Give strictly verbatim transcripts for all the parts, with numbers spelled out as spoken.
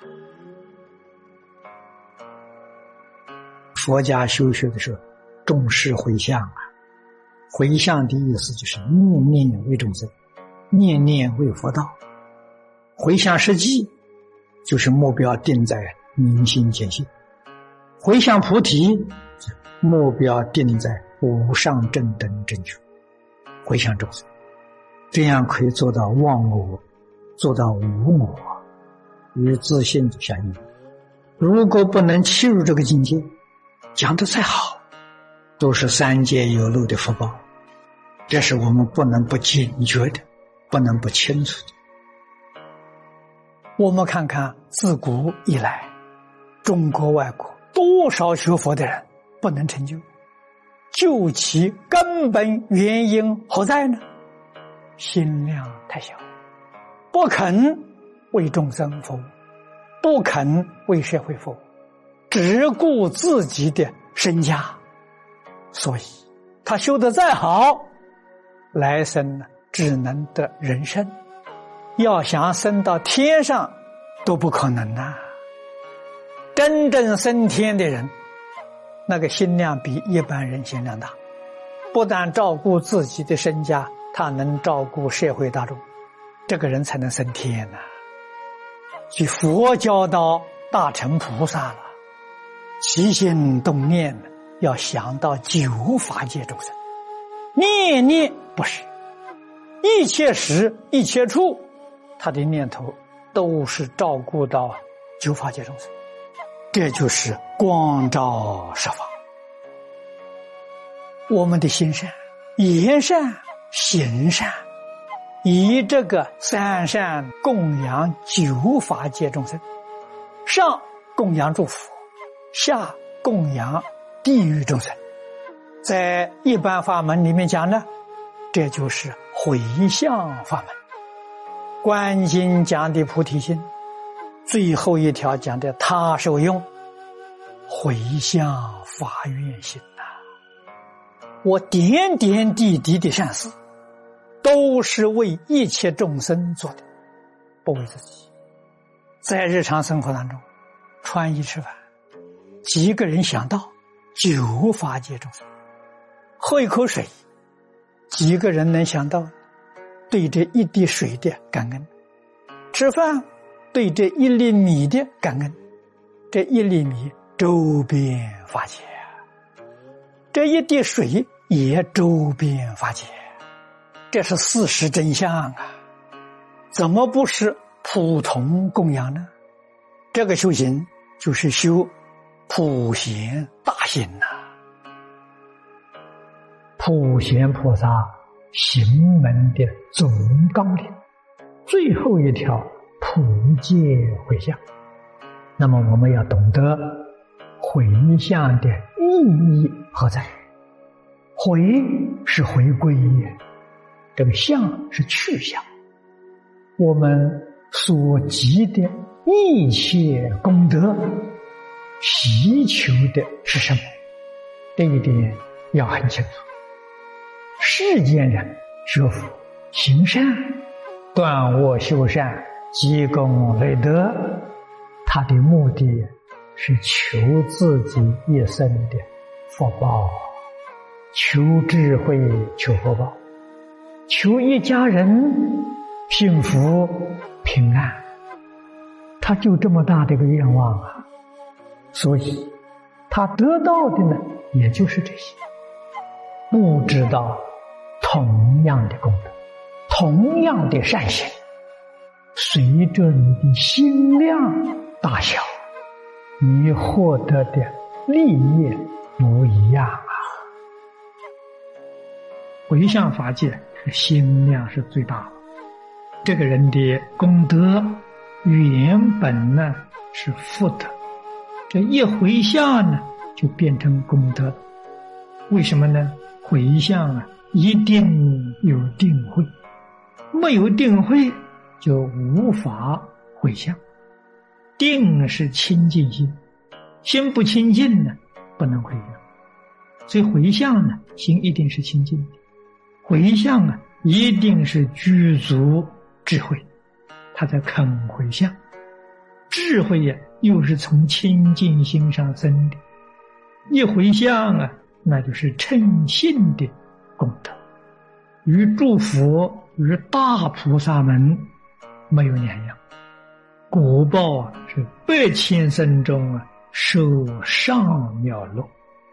佛家修学的时候重视回向啊，回向的意思就是念念为众生，念念为佛道。回向实际就是目标定在明心见性，回向菩提目标定在无上正等正觉，回向众生，这样可以做到忘我，做到无我，与自性相应。如果不能契入这个境界，讲得再好都是三界有漏的福报，这是我们不能不警觉的，不能不清楚的。我们看看自古以来中国外国多少学佛的人不能成就，究其根本原因何在呢？心量太小，不肯为众生服务，不肯为社会服务，只顾自己的身家，所以他修得再好，来生呢只能得人身，要想升到天上都不可能啊！真正升天的人，那个心量比一般人心量大，不但照顾自己的身家，他能照顾社会大众，这个人才能升天啊！去佛教到大乘菩萨了，起心动念要想到九法界众生，念念不是，一切时一切处，他的念头都是照顾到九法界众生，这就是光照十方。我们的心善、言善、行善，以这个三善供养九法界众生，上供养诸佛，下供养地狱众生。在一般法门里面讲呢，这就是回向法门。观经讲的菩提心，最后一条讲的他受用，回向发愿心呐、啊。我点点滴滴的善事都是为一切众生做的，不为自己。在日常生活当中，穿衣吃饭，几个人想到九法界众生，喝一口水，几个人能想到对这一滴水的感恩，吃饭对这一粒米的感恩，这一粒米周边法界，这一滴水也周边法界，这是事实真相啊！怎么不是普通供养呢？这个修行就是修普贤大行呐、啊！普贤菩萨行门的总纲领，最后一条普界回向。那么我们要懂得回向的意义何在？回是回归，这个向是去向。我们所积的一切功德，祈求的是什么？这一点要很清楚。世间人学佛行善，断恶修善，积功累德，他的目的是求自己一生的福报，求智慧，求福报，求一家人幸福平安，他就这么大的一个愿望啊！所以他得到的呢，也就是这些。不知道同样的功德，同样的善行，随着你的心量大小，你获得的利益不一样啊！回向法界，心量是最大的。这个人的功德原本呢是福德，这一回向呢就变成功德。为什么呢？回向啊一定有定慧，没有定慧就无法回向。定是清净心，心不清净呢不能回向。所以回向呢心一定是清净的，回向啊一定是具足智慧，他才肯回向。 智慧呀、啊，又是从清净心上生的。一回向啊，那就是称信的功德，与诸佛与大菩萨们没有两样。果报啊，是百千生中啊，受上妙乐。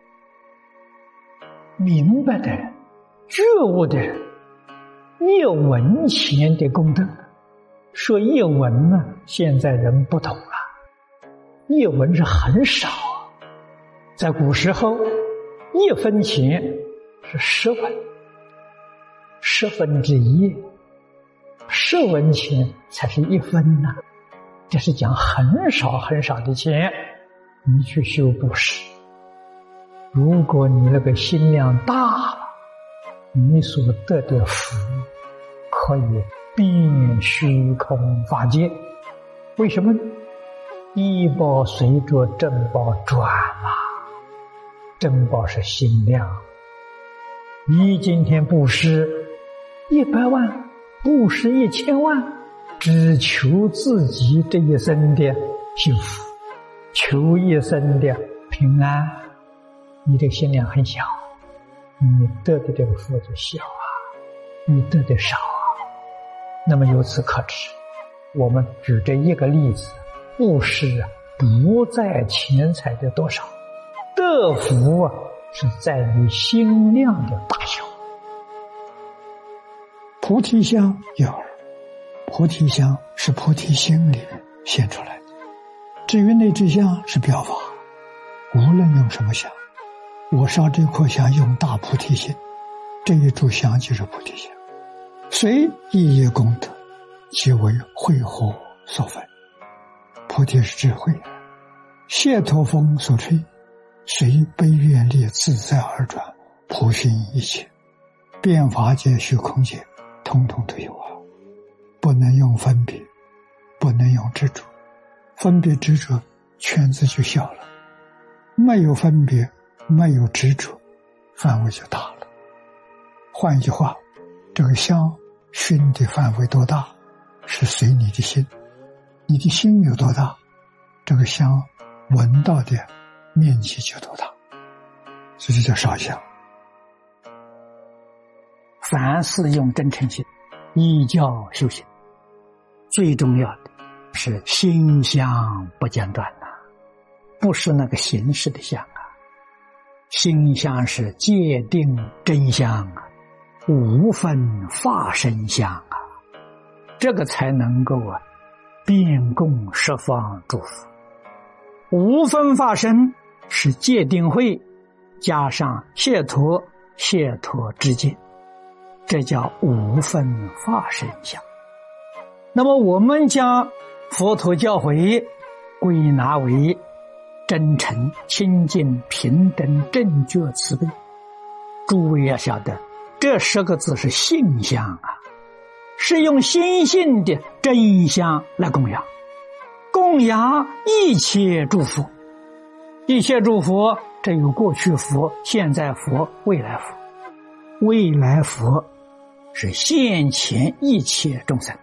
明白的人，觉悟的人，一文钱的功德。说一文呢，现在人不懂了，一文是很少，在古时候一分钱是十文，十分之一，十文钱才是一分呐、啊。这是讲很少很少的钱，你去修布施。如果你那个心量大了，你所得的福可以遍虚空法界。为什么？依报随着正报转啊，正报是心量。你今天布施一百万，布施一千万，只求自己这一生的幸福，求一生的平安，你这个心量很小，你得的这个福就小啊，你得的少啊。那么由此可知，我们举这一个例子，布施啊，不在钱财的多少，得福啊，是在你心量的大小。菩提相有二，菩提相是菩提心里现出来的，至于内之相是表法。无论用什么相，我烧这颗香用大菩提心，这一炷香就是菩提香。随一业功德，即为慧火所焚。菩提是智慧，解脱风所吹，随悲愿力自在而转，普熏一切，变法界虚空界，通通都有啊。不能用分别，不能用执着，分别执着圈子就小了，没有分别，没有执着，范围就大了。换一句话，这个香熏的范围多大，是随你的心，你的心有多大，这个香闻到的面积就多大，所以这叫烧香。凡事用真诚心，依教修行，最重要的是心相不间断呐、啊，不是那个形式的相啊。心相是界定真相啊，无分法身相啊，这个才能够啊遍供十方诸佛。无分法身是界定慧加上解脱，解脱之见，这叫无分法身相。那么我们将佛陀教诲归纳为真诚、清净、平等、正觉、慈悲。诸位要晓得，这十个字是性相啊，是用心性的真相来供养，供养一切诸佛。一切诸佛，这有过去佛、现在佛、未来佛。未来佛是现前一切众生。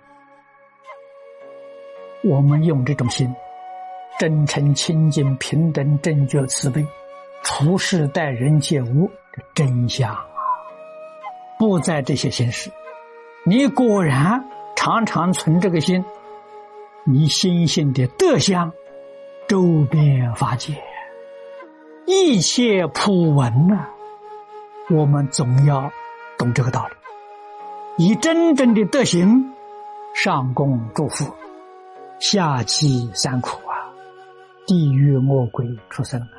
我们用这种心，真诚、清净、平等、正觉、慈悲，处事待人接物的真相啊，不在这些形式。你果然常常存这个心，你心性的德相周遍法界，一切普闻啊，我们总要懂这个道理。以真正的德行，上供诸佛，下济三苦啊，地狱魔鬼畜生啊，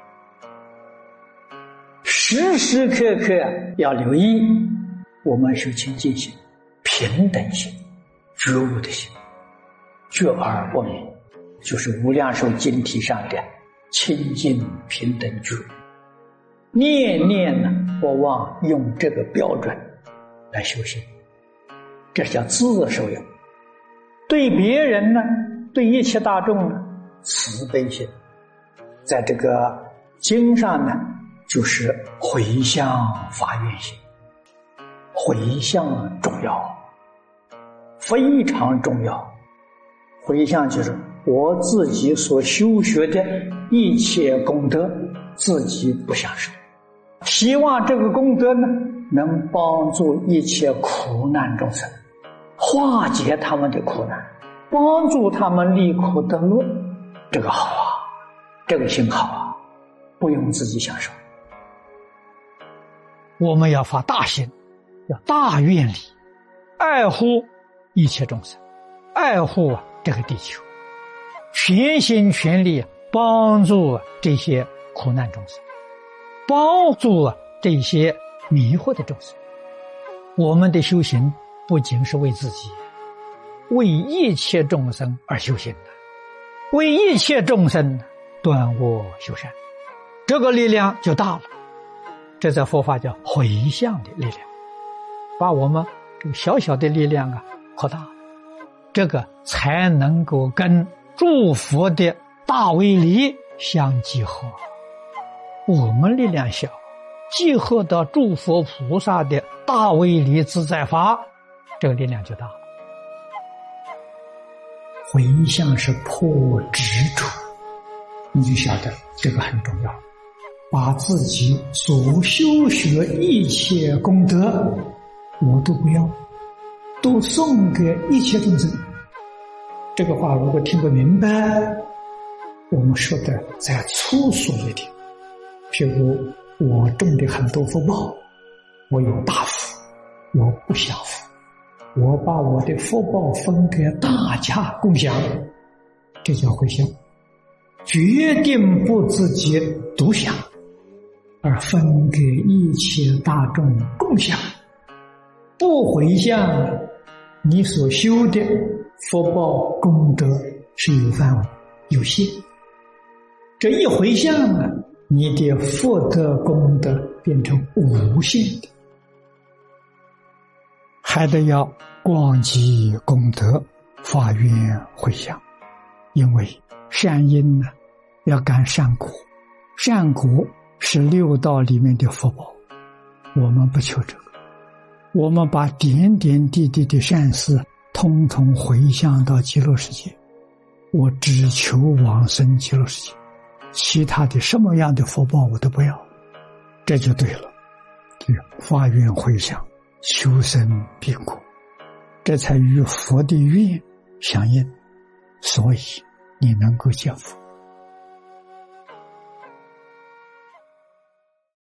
时时刻刻要留意我们修清净心、平等心、觉悟的心。觉而不明，就是无量寿经题上的清净平等觉。念念呢，我望用这个标准来修行，这叫自受用。对别人呢，对一切大众呢，慈悲心。在这个经上呢，就是回向发愿心。回向重要，非常重要。回向就是我自己所修学的一切功德，自己不享受，希望这个功德呢，能帮助一切苦难众生，化解他们的苦难，帮助他们离苦得乐。这个好啊，这个心好啊，不用自己享受。我们要发大心，要大愿力，爱护一切众生，爱护这个地球，全心全力帮助这些苦难众生，帮助这些迷惑的众生。我们的修行不仅是为自己，为一切众生而修行的，为一切众生断恶修善，这个力量就大了。这在佛法叫回向的力量，把我们这个小小的力量啊扩大，这个才能够跟诸佛的大威力相结合。我们力量小，结合到诸佛菩萨的大威力自在法，这个力量就大了。回向是破执着，你就晓得这个很重要。把自己所修学一切功德，我都不要，都送给一切众生。这个话如果听不明白，我们说的再粗俗一点，譬如我种的很多福报，我有大福，我不享福，我把我的福报分给大家共享，这叫回向。决定不自己独享，而分给一切大众共享。不回向，你所修的福报功德是有范围有限，这一回向啊，你的福德功德变成无限的。还得要广积功德，发愿回向。因为善因呢，要感善果，善果是六道里面的福报，我们不求这个，我们把点点滴滴的善事通通回向到极乐世界，我只求往生极乐世界，其他的什么样的福报我都不要，这就对了。发愿回向，求生彼国，这才与佛的愿相应，所以你能够见佛。